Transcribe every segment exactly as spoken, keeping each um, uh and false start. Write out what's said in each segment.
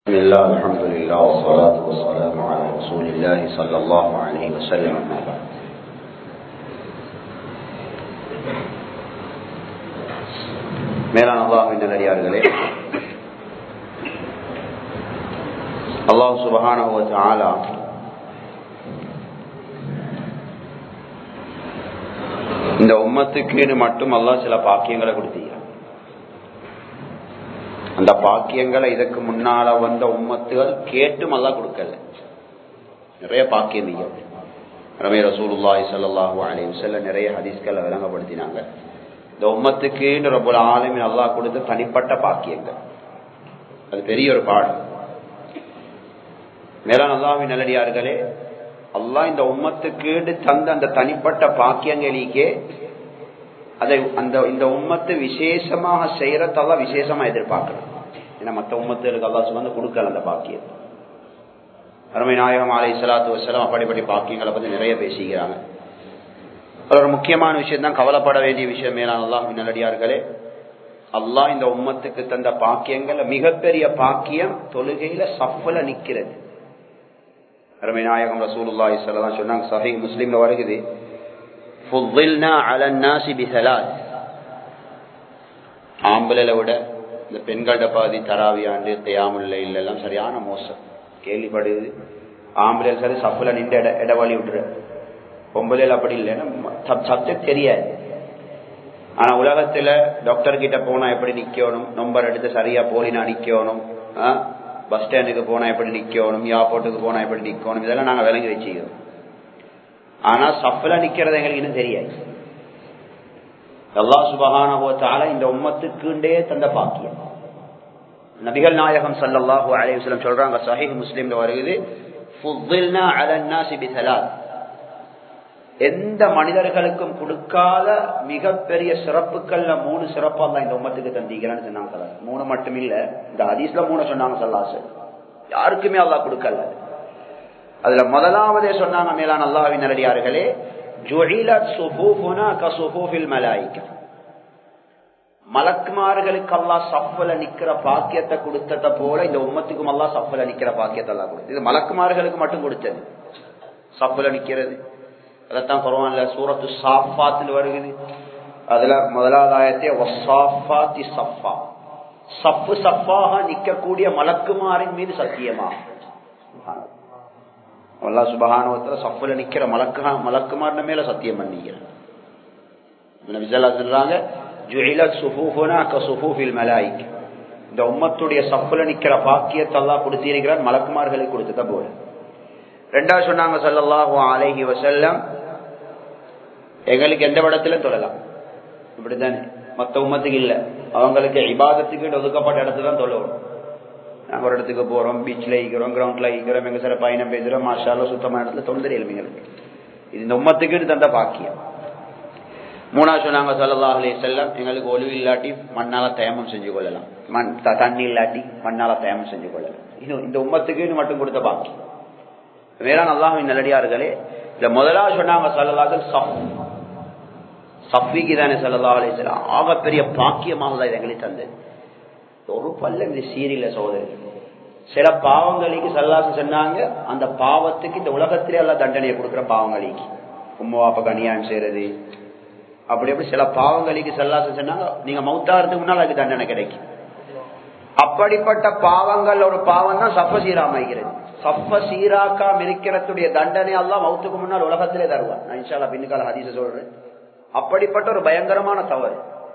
بسم الله الحمد لله والصلاة والسلام على رسول الله صلى الله عليه وسلم. أما بعد. மேலான அல்லாஹ்வின் நல்லடியார்களே, அல்லாஹ் சுப்ஹானஹு வ தஆலா இந்த உம்மத்துக்கு மட்டும் அல்லாஹ் சில பாக்கியங்களை கொடுத்தீங்க. அந்த பாக்கியங்களை இதற்கு முன்னால வந்த உம்மத்துகள் கேட்டும் அல்லாஹ் கொடுக்கல. நிறைய பாக்கியம் நீங்க ரமே ரசூலுல்லாஹி ஸல்லல்லாஹு அலைஹி வஸல்லம் நிறைய ஹதீஸ்களை விளங்கப்படுத்தினாங்க. இந்த உம்மத்துக்கு ரப்பல் ஆலமீன் அல்லாஹ் கொடுத்த தனிப்பட்ட பாக்கியங்கள், அது பெரிய ஒரு பாடம். மேலான அல்லாஹ்வின் நல்லடியார்களே, அல்லாஹ் இந்த உம்மத்துக்கு தந்த அந்த தனிப்பட்ட பாக்கியங்களுக்கே அதை அந்த இந்த உம்மத்து விசேஷமாக செய்யறதெல்லாம் விசேஷமா எதிர்பார்க்கணும். ஏன்னா மற்ற உம்மத்துகளுக்கு அல்லாஹ் சுமந்து கொடுக்கல அந்த பாக்கியம். அருமை நாயகம் அலைஹிஸ்ஸலாத்து வஸ்ஸலாம் அப்படிப்பட்ட பாக்கியங்களை பத்தி நிறைய பேசிக்கிறாங்க. ஒரு முக்கியமான விஷயம் தான், கவலைப்பட வேண்டிய விஷயம். மேலான அல்லாஹ்வின் நல்லடியார்களே, அல்லாஹ் இந்த உம்மத்துக்கு தந்த பாக்கியங்கள் மிகப்பெரிய பாக்கியம் தொழுகையில சஃப்ல நிக்கிறது. அருமை நாயகம் ரசூலுல்லாஹி ஸல்லல்லாஹு அலைஹி வஸல்லம் சொன்னாங்க, சஹீஹ் முஸ்லிம்ல வருகிறது, ஃபுضில்னா அலன் நாஸி பிஸலாத். ஆம்பளைல விட இந்த பெண்களோட பாதி தராவியாண்டு கியாமுல் லைல் எல்லாம் சரியான மோசம் கேள்விப்படுது. ஆம்பளை சரி சஃப்ல நின்று இட இடவழி விட்டுரு, பொம்பளையில் அப்படி இல்லைன்னா சப்ஜெக்ட் தெரியாது. ஆனா உலகத்துல டாக்டர் கிட்ட போனா எப்படி நிக்கணும், நம்பர் எடுத்து சரியா போலினா நிக்கணும், பஸ் ஸ்டாண்டுக்கு போனா எப்படி நிக்கணும், ஏர்போர்ட்டுக்கு போனா எப்படி நிக்கணும், இதெல்லாம் நாங்க விளங்கி வச்சுக்கிறோம். ஆனா சஃப்ல நிக்கிறது எங்களுக்கு இன்னும் தெரியாது. அல்லாஹ் சுப்ஹானஹு வ தஆலா இந்த உம்மத்துக்குண்டே தந்த பாக்கியம். நபிகள் நாயகம் ஸல்லல்லாஹு அலைஹி வஸல்லம் சொல்றாங்க, சஹீஹ் முஸ்லிம்ல வருகிறது, ஃபுضில்னா அலன் நாஸி பிஸலாத். எந்த மனிதர்களுக்கும் கொடுக்காத மிகப்பெரிய சிறப்புகள்ல மூணு சிறப்பு அல்லாஹ் இந்த உம்மத்துக்கு தந்தீங்கன்னு சொன்னாங்க. மூணு மட்டும் இல்ல, இந்த ஹதீஸ்ல மூணு சொன்னாங்க ஸல்லல்லாஹு அலைஹி வஸல்லம், யாருக்குமே அல்லாஹ் கொடுக்கல. அதுல முதலாவதே சொன்னாங்க, மேலான அல்லாஹ்வின் நல்லடியார்களே, ஜுஇலத் சுஃபூஃபுனா கஸுஃபூஃபில் மலாயிகா. மலக்குமார்களுக்கு அல்லாஹ் சஃப்ல நிக்கிற பாக்கியத்தை கொடுத்தத போல இந்த உம்மத்துக்கும் அல்லாஹ் சஃப்ல நிக்கிற பாக்கியத்தை அல்லாஹ் கொடுத்தது. இது மலக்குமார்களுக்கு மட்டும் கொடுத்தது சஃப்ல நிக்கிறது. அதைத்தான் குர்ஆன்ல சூரத்து ஸாஃபாத்ல வருகிறது. அதுல முதலாவது ஆயத்தே வஸ்ஸாஃபாத்தி ஸஃபா, சஃப் சஃபாக நிக்கக்கூடிய மலக்குமாரின் மீது சத்தியமா. அல்லாஹ் சுப்ஹானஹு வ தஆலா சஃப்ல நிக்கிற மலக்கு மலக்குமாரின் மேல சத்தியம் பண்ணிக்கிறார். நபி ஸல்லல்லாஹு அலைஹி வஸல்லம் சொல்றாங்க, ஜுஇலத் சுஃபூஃபுனா கஸுஃபூஃபில் மலாயிகா. இந்த உம்மத்துடைய சஃப்ல நிக்கிற பாக்கியத்தை அல்லாஹ் கொடுத்திருக்கிறார், மலக்குமார்களுக்கு கொடுத்தத போல. ரெண்டாவது சொன்னாங்க ஸல்லல்லாஹு அலைஹி வஸல்லம், எங்களுக்கு எந்த இடத்துல தொழலாம், இப்படித்தானே மற்ற உம்மத்துக்கு இல்ல, அவங்களுக்கு இபாதத்துக்கு ஒதுக்கப்பட்ட இடத்துல தான் தொழணும். நாங்க ஒரு இடத்துக்கு போறோம், பீச்ல இருக்கிறோம், கிரவுண்ட்ல இருக்கிறோம், எங்க சில பயணம் பேசுறோம், மாஷா அல்லாஹ் சுத்தமான இடத்துல தொழுதல் எங்களுக்கு. இது இந்த உம்மத்துக்கு தந்த பாக்கியம். மூணாவது சொன்னாங்க ஸல்லல்லாஹு அலைஹி வஸல்லம், எங்களுக்கு ஒளிவு இல்லாட்டி மண்ணால தயமம் செஞ்சு கொள்ளலாம், மண் தண்ணி இல்லாட்டி மண்ணால தயமம் செஞ்சு கொள்ளலாம். இன்னும் இந்த உம்மத்துக்கு மட்டும் கொடுத்த பாக்கியம். மேலான அல்லாஹ்வின் நல்லடியார்களே, இந்த முதலாவது சொன்னாங்க ஸல்லல்லாஹு அலைஹி வஸல்லம், சஃபிக்கு தானே ஸல்லல்லாஹு அலைஹி வஸல்லம் ஆகப்பெரிய பாக்கியமாக தான் எங்களுக்கு தந்தது. ஒரு பல்ல இந்த சீரியல சோதரி சில பாவங்களுக்கு ஸல்லல்லாஹு சொன்னாங்க, அந்த பாவத்துக்கு இந்த உலகத்திலே எல்லாம் தண்டனையை கொடுக்குற பாவங்களுக்கு, உம்மாப்பாக்கு அநியாயம் செய்யறது, அப்படி அப்படி சில பாவங்களுக்கு ஸல்லல்லாஹு சொன்னாங்க, நீங்க மௌத்தாறதுக்கு முன்னால் அதுக்கு தண்டனை கிடைக்கும். அப்படிப்பட்ட பாவங்கள் ஒரு பாவம் தான் சஃப சீராமைகிறது. சஃப சீராக்காம இருக்கிறதுடைய தண்டனை அல்லாஹ் மௌத்துக்கு முன்னால் உலகத்திலே தருவான். நான் இன்ஷா அல்லாஹ் பின்னுக்கால ஹதீஸை சொல்றேன். அப்படிப்பட்ட ஒரு பயங்கரமான தவறு.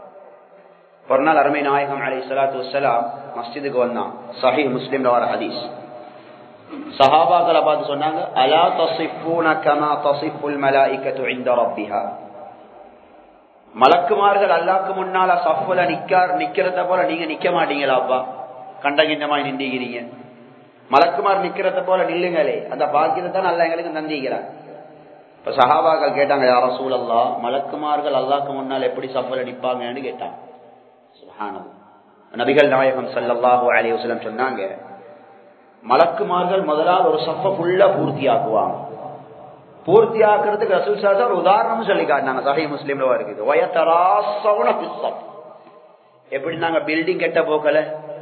ஒரு நாள் அருமை நாயகம் அலைஹிஸ்ஸலாத்து வஸ்ஸலாம் மஸ்ஜிதுக்கு வந்தான். சஹீஹ் முஸ்லிம்ல வர ஹதீஸ். சஹாபாக்களை பார்த்து சொன்னாங்க, அலா தஸிஃபூன கமா தஸிஃபுல் மலாயிகத்து இன்த ரப்பிஹா. மலக்குமார்கள் அல்லாஹ்க்கு முன்னால சஃப்ல நிக்கார் நிக்கிறத போல நீங்க நிக்க மாட்டீங்களா? அப்பா கண்டகிண்டமாய் நின்றீங்க, மலக்குமார் நிக்கிறத போல நில்லுங்களே, அந்த பாக்கியத்தை தான் அல்லாஹ் எங்களுக்கு தந்தீங்கிறார். இப்ப சஹாபாக்கள் கேட்டாங்க, யா ரசூலல்லாஹ், மலக்குமார்கள் அல்லாஹ்க்கு முன்னால் எப்படி சஃப்ல நிப்பாங்கன்னு கேட்டாங்க. சுப்ஹானல்லாஹ். நபிகள் நாயகம் ஸல்லல்லாஹு அலைஹி வஸல்லம் சொன்னாங்க, மலக்குமார்கள் முதலாவது ஒரு சஃப ஃபுல்லா பூர்த்தியாக்குவாங்க. பூர்த்தி ஆக்குறதுக்கு ரசூல் ஸல்லல்லாஹு அலைஹி வஸல்லம் உதாரணம் சொல்லி காட்டினாங்க. சஹீஹ் முஸ்லிம்ல வருது, எப்படி நாங்க பில்டிங் கட்ட போக்கல,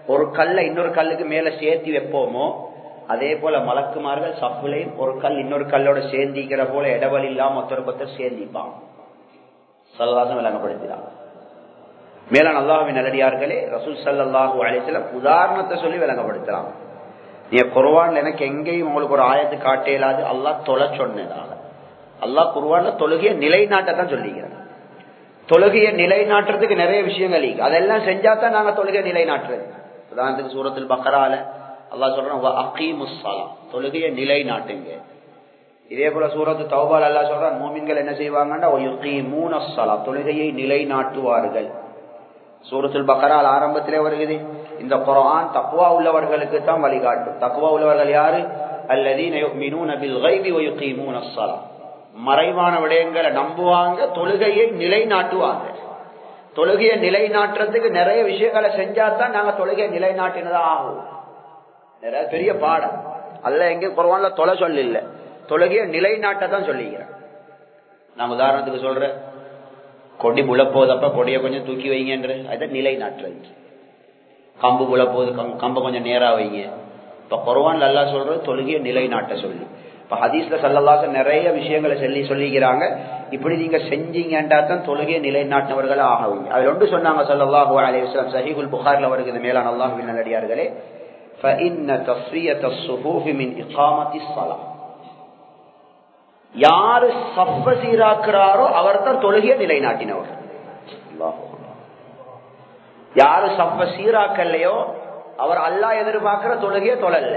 ஒரு கல்லை இன்னொரு கல்லுக்கு மேல சேர்த்தி வைப்போமோ அதே போல மலக்குமார்கள் சஃப்லையும் ஒரு கல் இன்னொரு கல்லோட சேர்ந்திக்கிற போல இடவெளி இல்லாம ஒருத்தருக்கு ஒருத்தர் சேர்ந்திப்பாங்க. சல்லல்லாஹு விளங்கப்படுத்தினார். மேலான அல்லாஹ்வின் நல்லடியார்களே, ரசூல் ஸல்லல்லாஹு அலைஹி வஸல்லம் உதாரணத்தை சொல்லி விளங்கப்படுத்தலாம். நீங்க குர்ஆன்ல எனக்கு எங்கேயும் உங்களுக்கு ஒரு ஆயத்து காட்டேலாது அல்லாஹ் தொலை சொன்னதாக. அல்லாஹ் குர்ஆன்ல தொழுகையை நிலைநாட்டத்தான் சொல்லிக்கிறார். தொழுகையை நிலைநாட்டுறதுக்கு நிறைய விஷயங்கள் இருக்கு. அதெல்லாம் செஞ்சா தான் நாங்க தொழுகையை நிலைநாட்டுறது. உதாரணத்துக்கு சூரத்துல் பக்ரால அல்லாஹ் சொல்றான் அகீமுஸ் ஸலா, தொழுகையை நிலைநாட்டுங்க. இதே போல சூரத்து தௌபால அல்லாஹ் சொல்றான் மூமின்கள் என்ன செய்வாங்கன்னா யுகீமூனஸ் ஸலா, தொழுகையை நிலைநாட்டுவார்கள். சூரத்துல் பக்ரால ஆரம்பத்திலே வருகிறது. இந்த குர்ஆன் தக்வா உள்ளவர்களுக்கு தான் வழிகாட்டும். தக்வா உள்ளவர்கள் யாரு? அல்லதீன யுமினூன பில் கைபி வ யுகீமூனஸ் ஸலா, மறைவான விடயங்களை நம்புவாங்க, தொழுகையை நிலைநாட்டுவாங்க. தொழுகையை நிலைநாட்டுறதுக்கு நிறைய விஷயங்களை செஞ்சாதான் நாங்க தொழுகையை நிலைநாட்டினதா ஆகும். நிறைய பெரிய பாடம். அல்ல எங்க குர்ஆன்ல தொலை சொல்ல இல்ல, தொழுகையை நிலைநாட்டதான் சொல்லிக்கிறேன். நான் உதாரணத்துக்கு சொல்றேன், கொடி புலப்போதப்ப கொடியை கொஞ்சம் தூக்கி வைங்கன்ற அதை நிலைநாட்டுறது. கம்பு புலப்போது கம்பை கொஞ்சம் நேரா வைங்க. இப்ப குர்ஆன்ல அல்லாஹ் சொல்றது தொழுகையை நிலைநாட்ட சொல்லி. இப்ப ஹதீஸ்ல ஸல்லல்லாஹு நிறைய விஷயங்களை சொல்லி சொல்லிக்கிறாங்க. இப்படி நீங்க செஞ்சீங்கன்றா தான் தொழுகையை நிலைநாட்டினவர்கள் ஆகுவீங்க. அதுல ஒன்று சொன்னாங்க ஸல்லல்லாஹு அலைஹி வஸல்லம், ஸஹீஹுல் புகாரில வருகிறது. மேலான அல்லாஹ்வின் நல்லடியார்களே, فإن تصفية الصفوف من إقامة الصلاة, யாரு சஃப சீராக்குறாரோ அவர் தான் தொழுகையை நிலைநாட்டினவர். யாரு சஃப சீராக்கல்லையோ அவர் அல்லாஹ் எதிர்பார்க்கிற தொழுகையை தொழல.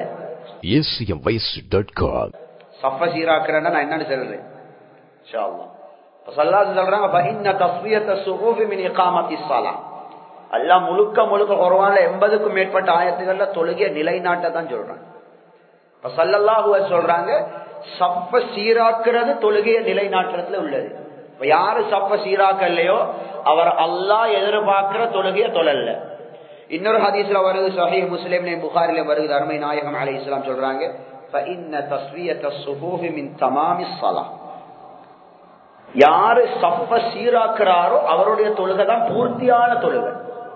சஃப சீராக்குறேன்னா நான் என்னன்னு சொல்றேன் இன்ஷா அல்லாஹ். ஸல்லல்லாஹு சொல்றாங்க فإن تصفية الصفوف من إقامة الصلاة. அல்லாஹ் முழுக்க முழுக்க குர்ஆன்ல எண்பதுக்கும் மேற்பட்ட ஆயத்துகள்ல தொழுகையை நிலைநாட்ட தான் சொல்றாங்க. இப்ப ஸல்லல்லாஹு அலைஹி சொல்றாங்க சஃப சீராக்குறது தொழுகையை நிலைநாட்டுறதுல உள்ளது. யாரு சஃப சீராக்கல்லையோ அவர் அல்லாஹ் எதிர்பார்க்கிற தொழுகையை தொழல. இன்னொரு ஹதீஸ்ல வருது, ஸஹீஹ் முஸ்லிம்லயும் புகாரிலயும் வருது. அருமை நாயகம் அலைஹிஸ்ஸலாம் சொல்றாங்க فإن تصفية الصفوف من تمام الصلاة. யாரு சஃப சீராக்குறாரோ அவருடைய தொழுகை தான் பூர்த்தியான தொழுகை.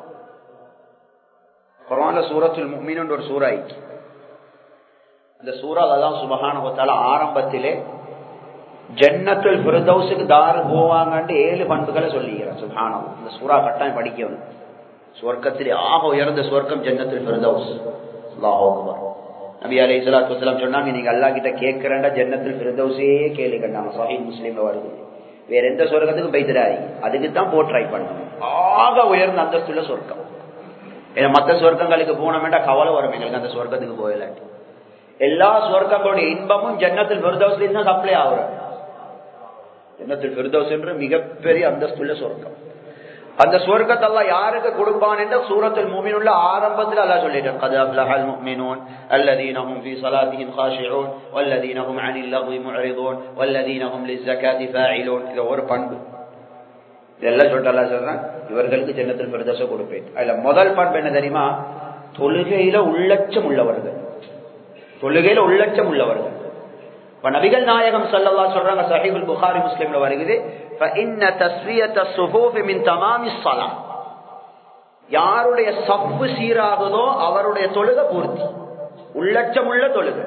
குர்ஆன்ல சூரத்துல் முஃமினூன் ஒரு சூரா இருக்கு. அந்த சூரால அல்லாஹ் சுப்ஹானஹு வ தஆலா ஆரம்பத்திலே ஜன்னத்துல் ஃபிர்தௌஸுக்கு தார் போவாங்கன்னு ஏழு பண்புகளை சொல்லிக்கிறார். சுப்ஹானல்லாஹ், இந்த சூரா கட்டாயம் படிக்கணும். சுவர்க்கத்திலே ஆக உயர்ந்த சுவர்க்கம் ஜன்னத்துல் ஃபிர்தௌஸ். அல்லாஹு அக்பர். நபி அலைஹிஸ்ஸலாத்து வஸலாம் சொன்னாங்க, நீங்க அல்லாஹ் கிட்ட கேக்குறேன்டா ஜன்னத்துல் ஃபிர்தௌஸே கேளுங்கன்னாங்க. ஸஹீஹ் முஸ்லிம்ல வருது. வேற எந்த சொர்க்கத்துக்கும் போய்திராய், அதுக்கு தான் போ ட்ரை பண்ணணும். ஆக உயர்ந்த அந்தஸ்துள்ள சொர்க்கம். ஏன்னா மற்ற சொர்க்கங்களுக்கு போனோம்னா கவலை வரும் எங்களுக்கு அந்த சொர்க்கத்துக்கு போயிடலாட்டி. எல்லா சொர்க்கங்களுடைய இன்பமும் ஜன்னத்துல் ஃபிர்தௌஸ்ல தான் சப்ளை ஆகுறது. ஜன்னத்துல் ஃபிர்தௌஸ் என்ற மிகப்பெரிய அந்தஸ்துள்ள சொர்க்கம். அந்த சொர்க்கத்தை அல்லாஹ் யாருக்கு கொடுப்பான் என்ற சூரத்துல் முஃமினூன்ல ஆரம்பத்தில் அல்லாஹ் சொல்லிட்டான், قد أفلح المؤمنون الذين هم في صلاتهم خاشعون والذين هم عن اللغو معرضون والذين هم للزكاة فاعلون. இது ஒரு பண்பு. இதெல்லாம் சொல்லிட்டு அல்லாஹ் சொல்றான் இவர்களுக்கு ஜன்னத்துல் ஃபிர்தௌஸை கொடுப்பேன். அதுல முதல் பண்பு என்ன தெரியுமா? தொழுகையில உள்ளட்சம் உள்ளவர்கள். தொழுகையில உள்ளட்சம் உள்ளவர்கள். நபிகள் நாயகம் ஸல்லல்லாஹு அலைஹி சொல்றாங்க, ஸஹீஹுல் புகாரி முஸ்லிம்ல வருகிறது, فإن تسوية الصفوف من تمام الصلاة. யாருடைய சஃப் சீராகுதோ அவருடைய தொழுகை பூர்த்தி. உள்ளட்சம் உள்ள தொழுகை.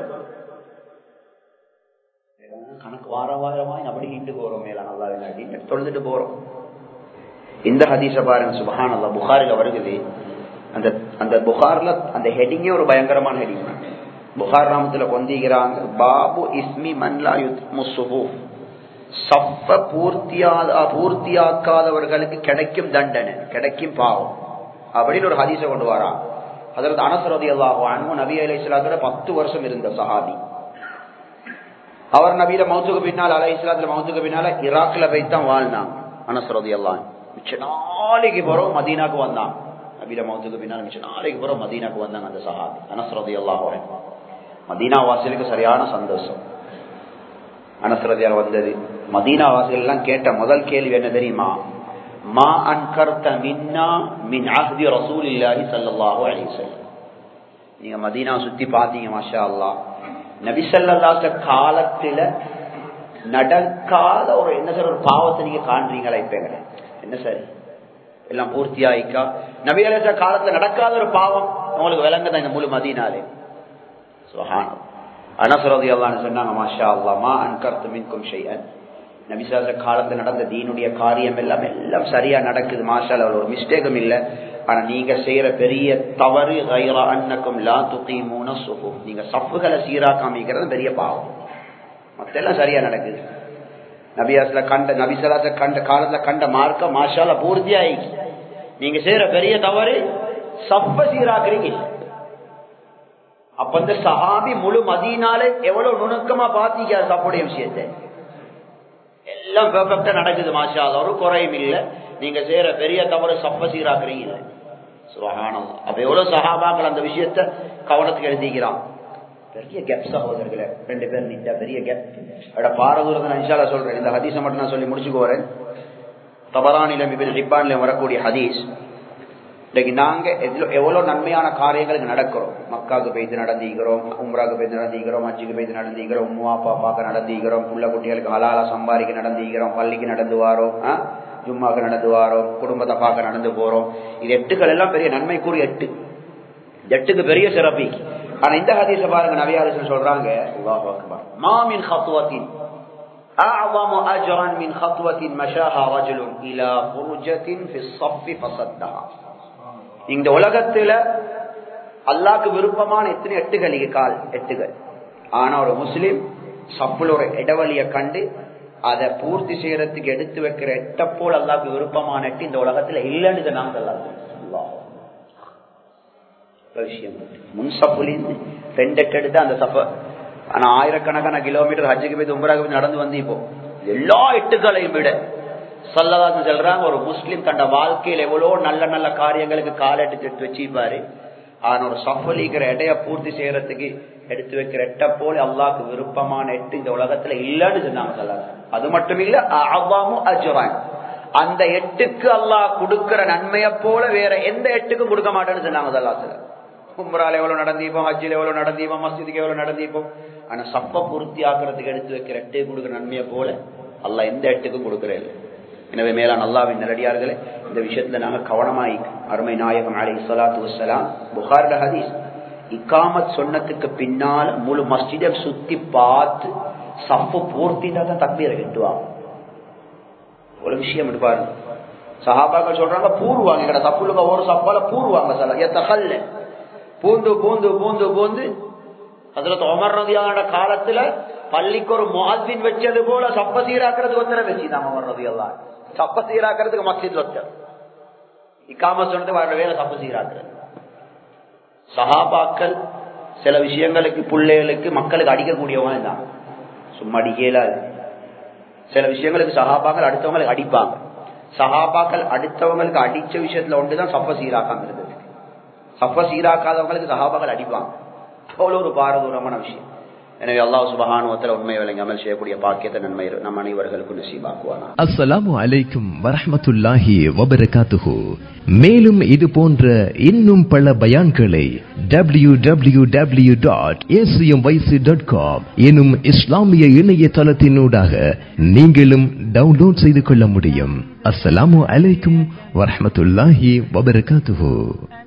கணக்கு வார வாரமாய் அப்படி இண்டு போறோம். மேல நல்லா தொழுதுட்டு போறோம். இந்த ஹதீஸ பாருங்க, சுப்ஹானல்லாஹ், புகாரில வருகிறது. அந்த அந்த புகார்ல அந்த ஹெட்டிங்கே ஒரு பயங்கரமான ஹெட்டிங். புகார் நாமத்துல கொண்டிக்கிறாங்க, பாபு இஸ்மி மன்லா யுத்முஸ்ஸுஃபூஃப், சஃப பூர்த்தியா பூர்த்தியாக்காதவர்களுக்கு கிடைக்கும் தண்டனை, கிடைக்கும் பாவம் அப்படின்னு ஒரு ஹதீஸை கொண்டு வரான். ஹஜ்ரத் அனஸ் ரலியல்லாஹு அன்ஹு நபி அலைஹிஸ்ஸலாத்துல பத்து வருஷம் இருந்த சஹாபி. அவர் நபியில மௌத்துக்கு பின்னால் அலைஹிஸ்ஸலாத்துல மௌத்துக்கு பின்னால ஈராக்ல போய் தான் வாழ்ந்தாங்க. அனஸ் ரலியல்லாஹு மிச்ச நாளைக்கு பிறகு மதீனாக்கு வந்தாங்க. நபியில மௌத்துக்கு பின்னால் மிச்ச நாளைக்கு பிறகு மதீனாக்கு வந்தாங்க அந்த சஹாபி அனஸ் ரலியல்லாஹு அன்ஹு. மதீனா வாசிகளுக்கு சரியான சந்தோஷம். அனஸ் ரலியல்லாஹு வந்தது. மதீனா வாசிகள் எல்லாம் கேட்ட முதல் கேள்வி என்ன தெரியுமா? மா அன்கர்த மின்னா மின் அஹ்தி ரசூலில்லாஹி ஸல்லல்லாஹு அலைஹி வஸல்லம். நீங்க மதீனா சுத்தி பாத்தீங்க, மாஷா அல்லாஹ், நபி ஸல்லல்லாஹு அலைஹி காலத்துல நடக்காத ஒரு என்ன சார் ஒரு பாவத்தை நீங்க காண்றீங்களா? இப்ப என்ன சார் எல்லாம் பூர்த்தியாயிக்கா? நபி அலைஹிஸ்ஸலாம் காலத்துல நடக்காத ஒரு பாவம் உங்களுக்கு விளங்குதான் இந்த முழு மதீனாலே. சுப்ஹானல்லாஹ். அனஸ் ரலியல்லாஹு அன்ஹு சொன்னாங்க, மாஷா அல்லாஹ் மா அன்கர்து மின்கும் ஷைஅன். நபி ஸல்லல்லாஹு அலைஹி காலத்துல நடந்த தீனுடைய காரியம் எல்லாம் எல்லாம் சரியா நடக்குது, மாஷா அல்லாஹ், ஒரு மிஸ்டேக்கும் இல்ல. ஆனா நீங்க செய்யற பெரிய தவறு கைர அன்னக்கும் லா துகீமூன ஸுஃபூஃப், நீங்க சஃப்களை சீராக்காமிக்கிறது பெரிய பாவம். மத்தெல்லாம் சரியா நடக்குது. நபியாஸ்ல கண்ட நபி ஸல்லல்லாஹு அலைஹி கண்ட காலத்துல கண்ட மார்க்கம் மாஷா அல்லாஹ் பூர்த்தியாயிச்சு. நீங்க செய்யற பெரிய தவறு சஃப சீராக்குறீங்க. அப்ப இந்த சஹாபி முழு மதீனாலே எவ்வளவு நுணுக்கமா பாத்தீங்க சஃபுடைய விஷயத்தை. எல்லாம் பெர்ஃபெக்ட்டா நடக்குது மாஷா அல்லாஹ், ஒரு குறையும் இல்ல. நீங்க செய்யற பெரிய தவறு சஃப சீராக்குறீங்க. சுப்ஹானல்லாஹ். அப்ப எவ்வளவு சஹாபாக்கள் அந்த விஷயத்த கவனத்துக்கு எழுதிக்கிறான். பெரிய கேப் சகோதரர்களே, ரெண்டு பேர் நின்றா பெரிய கேப். அட பாரதூரத்தை நான் இன்ஷா அல்லாஹ் சொல்றேன். இந்த ஹதீஸை மட்டும் நான் சொல்லி முடிச்சுக்குவோறேன். தபரானிலும் இப்னு ஹிப்பான்லயும் வரக்கூடிய ஹதீஸ். இன்னைக்கு நாங்க எவ்வளவு நன்மையான காரியங்களுக்கு நடக்கிறோம். மக்காவுக்கு போய்த்து நடந்திக்கிறோம், உம்ராவுக்கு போய்த்து நடந்திக்கிறோம், ஹஜ்ஜுக்கு போய்த்து நடந்திக்கிறோம், உம்மா அப்பா பார்க்க நடந்திக்கிறோம், புள்ள குட்டிகளுக்கு ஹலாலா சம்பாதிக்க நடந்திக்கிறோம், பள்ளிக்கு நடந்து வாரோம், ஜும்மாவுக்கு நடந்து வாரோம், குடும்பத்தை பார்க்க நடந்து போறோம். இது எட்டுகள் எல்லாம் பெரிய நன்மைக்குரிய எட்டு. எட்டுக்கு பெரிய சிறப்பு. ஆனா இந்த ஹதீஸை பாருங்க, நபி அலைஹி சொல்றாங்க, அல்லாஹு அக்பர், மா மின் ஹத்வத்தின் அஅஸமு அஜ்ரன் மின் ஹத்வத்தின் மஷாஹா ரஜுலுன் இலா ஃபுர்ஜத்தின் ஃபி ஸஃப்பி ஃபஸத்தஹா. இந்த உலகத்துல அல்லாஹ்க்கு விருப்பமான எத்தனை எட்டுகள் கால் எட்டுகள். ஆனா ஒரு முஸ்லிம் சப்புல ஒரு இடைவெளியை கண்டு அதை பூர்த்தி செய்யறதுக்கு எடுத்து வைக்கிற எட்ட போல் அல்லாஹ்க்கு விருப்பமான எட்டு இந்த உலகத்துல இல்லைன்னு நாங்க விஷயம். முன் சப்புலிருந்து ரெண்டு எட்டு எடுத்து அந்த சஃப. ஆனா ஆயிரக்கணக்கான கிலோமீட்டர் ஹஜ்ஜுக்கு போய் உம்ராவுக்கு போய் நடந்து வந்து இப்போ எல்லா எட்டுகளையும் விட ஸல்லல்லாஹு அலைஹி சொல்றாங்க, ஒரு முஸ்லிம் தன்னுடைய வாழ்க்கையில் எவ்வளவு நல்ல நல்ல காரியங்களுக்கு காலெடுத்து எடுத்து வச்சிருப்பாரு. ஆனா ஒரு சஃபலிக்கிற எடைய பூர்த்தி செய்யறதுக்கு எடுத்து வைக்கிற எட்ட போல அல்லாஹ்க்கு விருப்பமான எட்டு இந்த உலகத்துல இல்லன்னு சொன்னாங்க ஸல்லல்லாஹு அலைஹி. அது மட்டும் இல்ல, அஅஸமு அஜ்ரன், அந்த எட்டுக்கு அல்லாஹ் கொடுக்கிற நன்மையை போல வேற எந்த எட்டுக்கும் கொடுக்க மாட்டேன்னு சொன்னாங்க ஸல்லல்லாஹு அலைஹி. உம்ரால எவ்வளவு நடந்தீப்போம், ஹஜ்ஜில எவ்வளவு நடந்தீப்போம், மஸ்ஜிதுக்கு எவ்வளவு நடந்தீப்போம். ஆனா சப்ப பூர்த்தி ஆக்கிறதுக்கு எடுத்து வைக்கிற எட்டை கொடுக்கிற நன்மையை போல அல்லாஹ் எந்த எட்டுக்கும் கொடுக்கறே இல்லை. எனவே மேலான அல்லாஹ்வின் நல்லடியார்களே, இந்த விஷயத்துல நாங்க கவனமாய் அருமை நாயகம் அலைஹிஸ்ஸலாத்து வஸ்ஸலாம் புகாரில ஹதீஸ், இகாமத் சொன்னதுக்கு பின்னால முழு மஸ்ஜிதை சுத்தி பார்த்து சப்பு பூர்த்தி தான் தக்பீரை கட்டுவாங்க. ஒரு விஷயம் எடுப்பாரு, சஹாபாக்கள் சொல்றாங்க பூர்வாங்க, எங்கட சப்புலுங்க ஒரு சப்பால பூர்வாங்க சல எத்தகல்ல பூந்து பூந்து பூந்து பூந்து. ஹஜ்ரத் உமர் ரலியல்லாஹு காலத்துல பள்ளிக்கு ஒரு முஅஸ்ஸின் வச்சது போல சப்ப சீராக்கிறதுக்கு ஒருத்தர வச்சுட்டாங்க. உமர் ரலியல்லாஹு சப்ப சீராக்கிறதுக்கு மஸ்ஜித் ஒருத்தர், இகாமத் சொன்னது வர வேலை சப்ப சீராக்கிறது. சஹாபாக்கள் சில விஷயங்களுக்கு பிள்ளைகளுக்கு மக்களுக்கு அடிக்கக்கூடியவங்க இருந்தாங்க, சும்மா அடிக்கலாது. சில விஷயங்களுக்கு சஹாபாக்கள் அடுத்தவங்களுக்கு அடிப்பாங்க. சஹாபாக்கள் அடுத்தவங்களுக்கு அடிச்ச விஷயத்துல ஒன்றுதான் சப்ப சீராக்காம இருந்தது. சப்ப சீராக்காதவங்களுக்கு சஹாபாக்கள் அடிப்பாங்க. அவ்வளவு ஒரு பாரதூரமான விஷயம். எனவே அல்லாஹ் சுப்ஹானஹு வ தஆலா உண்மை விளங்கி அமல் செய்யக்கூடிய பாக்கியத்தை நன்மை நம் அனைவர்களுக்கும் நசீபாக்குவானா. அஸ்ஸலாமு அலைக்கும் வரஹ்மத்துல்லாஹி வ பரகாத்துஹு. மேலும் இது போன்ற இன்னும் பல பயான்களை W W W dot A C M Y C dot com எனும் இஸ்லாமிய இணையதளத்தினூடாக நீங்களும் டவுன்லோட் செய்து கொள்ள முடியும். அஸ்ஸலாமு அலைக்கும் வரஹ்மத்துல்லாஹி வ பரகாத்துஹு.